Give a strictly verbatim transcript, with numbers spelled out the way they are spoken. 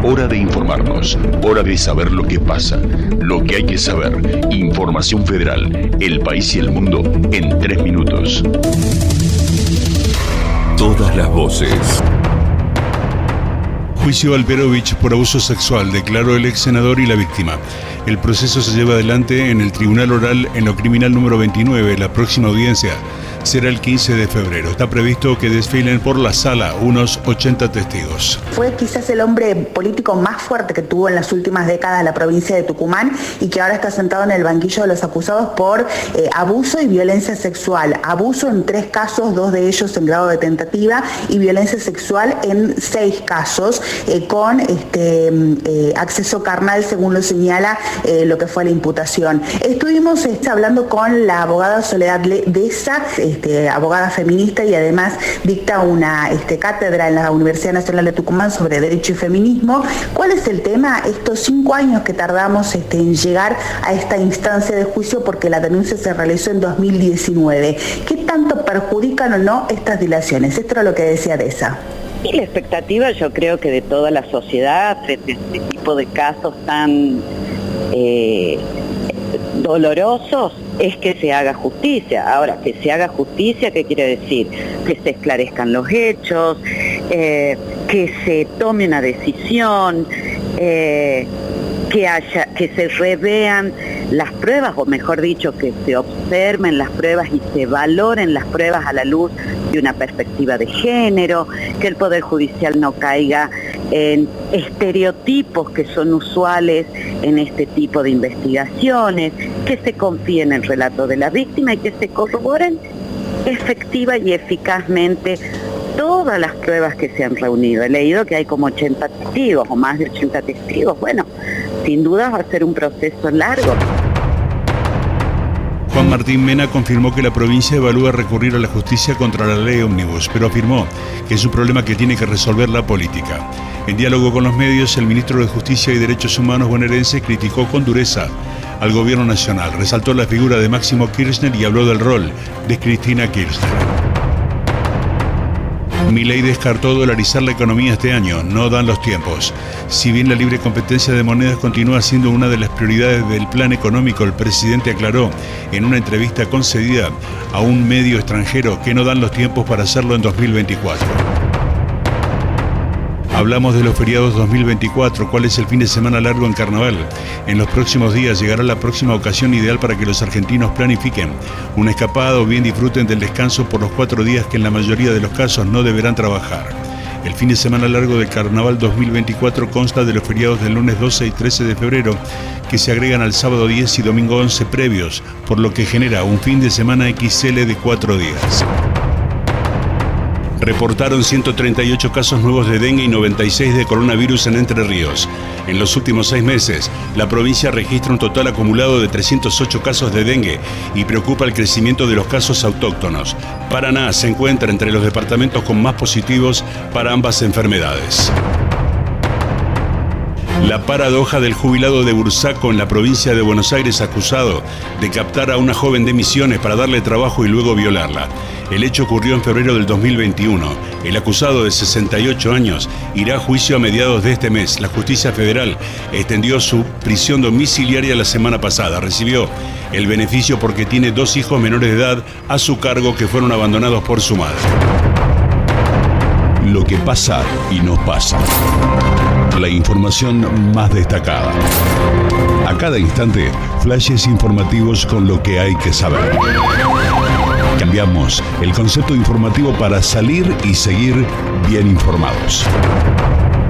Hora de informarnos, hora de saber lo que pasa, lo que hay que saber. Información Federal, el país y el mundo en tres minutos. Todas las voces. Juicio a Alperovich por abuso sexual, declaró el ex senador y la víctima. El proceso se lleva adelante en el Tribunal Oral en lo Criminal número veintinueve. La próxima audiencia será el quince de febrero. Está previsto que desfilen por la sala unos ochenta testigos. Fue quizás el hombre político más fuerte que tuvo en las últimas décadas la provincia de Tucumán y que ahora está sentado en el banquillo de los acusados por eh, abuso y violencia sexual. Abuso en tres casos, dos de ellos en grado de tentativa, y violencia sexual en seis casos, eh, con este, eh, acceso carnal, según lo señala eh, lo que fue la imputación. Estuvimos este, hablando con la abogada Soledad Deza, este, abogada feminista, y además dicta una este, cátedra en la Universidad Nacional de Tucumán sobre Derecho y Feminismo. ¿Cuál es el tema? Estos cinco años que tardamos este, en llegar a esta instancia de juicio, porque la denuncia se realizó en dos mil diecinueve. ¿Qué tanto perjudican o no estas dilaciones? Esto era lo que decía Deza. Y la expectativa, yo creo que de toda la sociedad frente a este tipo de casos tan eh, dolorosos, es que se haga justicia. Ahora, que se haga justicia, ¿qué quiere decir? Que se esclarezcan los hechos, eh, que se tome una decisión, eh, que haya, que se revean las pruebas, o mejor dicho, que se observen las pruebas y se valoren las pruebas a la luz de una perspectiva de género, que el Poder Judicial no caiga en estereotipos que son usuales en este tipo de investigaciones, que se confíe en el relato de la víctima y que se corroboren efectiva y eficazmente todas las pruebas que se han reunido. He leído que hay como ochenta testigos o más de ochenta testigos. Bueno, sin duda va a ser un proceso largo. Juan Martín Mena confirmó que la provincia evalúa recurrir a la justicia contra la ley ómnibus, pero afirmó que es un problema que tiene que resolver la política. En diálogo con los medios, el ministro de Justicia y Derechos Humanos bonaerense criticó con dureza al gobierno nacional, resaltó la figura de Máximo Kirchner y habló del rol de Cristina Kirchner. Milei descartó dolarizar la economía este año, no dan los tiempos. Si bien la libre competencia de monedas continúa siendo una de las prioridades del plan económico, el presidente aclaró en una entrevista concedida a un medio extranjero que no dan los tiempos para hacerlo en dos mil veinticuatro. Hablamos de los feriados dos mil veinticuatro, cuál es el fin de semana largo en Carnaval. En los próximos días llegará la próxima ocasión ideal para que los argentinos planifiquen una escapada o bien disfruten del descanso por los cuatro días que en la mayoría de los casos no deberán trabajar. El fin de semana largo de Carnaval dos mil veinticuatro consta de los feriados del lunes doce y trece de febrero, que se agregan al sábado diez y domingo once previos, por lo que genera un fin de semana equis ele de cuatro días. Reportaron ciento treinta y ocho casos nuevos de dengue y noventa y seis de coronavirus en Entre Ríos. En los últimos seis meses, la provincia registra un total acumulado de trescientos ocho casos de dengue y preocupa el crecimiento de los casos autóctonos. Paraná se encuentra entre los departamentos con más positivos para ambas enfermedades. La paradoja del jubilado de Bursaco en la provincia de Buenos Aires acusado de captar a una joven de Misiones para darle trabajo y luego violarla. El hecho ocurrió en febrero del dos mil veintiuno. El acusado de sesenta y ocho años irá a juicio a mediados de este mes. La justicia federal extendió su prisión domiciliaria la semana pasada. Recibió el beneficio porque tiene dos hijos menores de edad a su cargo que fueron abandonados por su madre. Lo que pasa y no pasa. La información más destacada. A cada instante, flashes informativos con lo que hay que saber. Cambiamos el concepto informativo para salir y seguir bien informados.